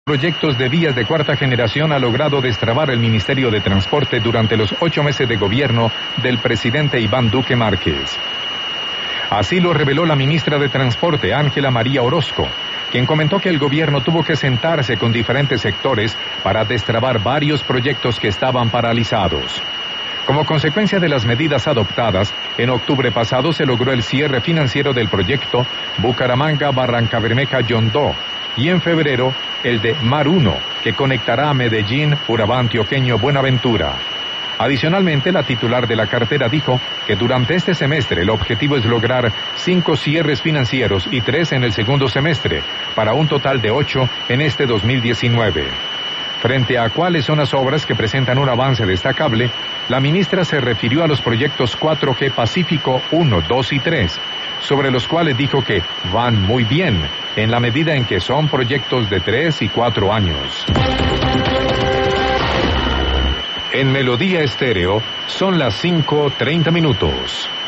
Proyectos de vías de cuarta generación ha logrado destrabar el Ministerio de Transporte durante los 8 meses de gobierno del presidente Iván Duque Márquez. Así lo reveló la ministra de Transporte, Ángela María Orozco, quien comentó que el gobierno tuvo que sentarse con diferentes sectores para destrabar varios proyectos que estaban paralizados. Como consecuencia de las medidas adoptadas, en octubre pasado se logró el cierre financiero del proyecto Bucaramanga-Barrancabermeja-Yondó, y en febrero el de Mar 1, que conectará a Medellín, Urabá Antioqueño, Buenaventura. Adicionalmente, la titular de la cartera dijo que durante este semestre el objetivo es lograr 5 cierres financieros y 3 en el segundo semestre, para un total de 8 en este 2019. Frente a cuáles son las obras que presentan un avance destacable, la ministra se refirió a los proyectos 4G Pacífico 1, 2 y 3, sobre los cuales dijo que van muy bien, en la medida en que son proyectos de 3 y 4 años. En Melodía Estéreo son las 5:30.